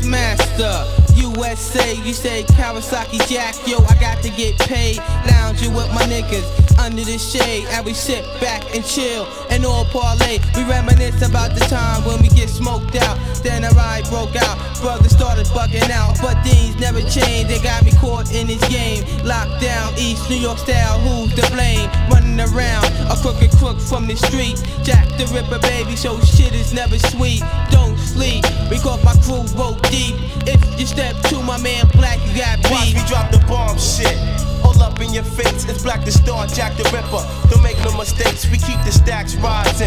master. USA, you say Kawasaki Jack, yo, I got to get paid. Lounging with my niggas under the shade, and we sit back and chill and all parlay. We reminisce about the time when we get smoked out. Then a ride broke out, brothers started bugging out, but things never changed. They got me caught in this game, locked down East New York style. Who's to blame? Running around a crooked crook from the street. Jack the Ripper, baby, so shit is never sweet. Don't sleep, because my crew broke deep. If you step to my man Black, you got beat. Watch me drop the bomb shit. All up in your face, it's Black the Star, Jack the Ripper. Don't make no mistakes, we keep the stacks rising.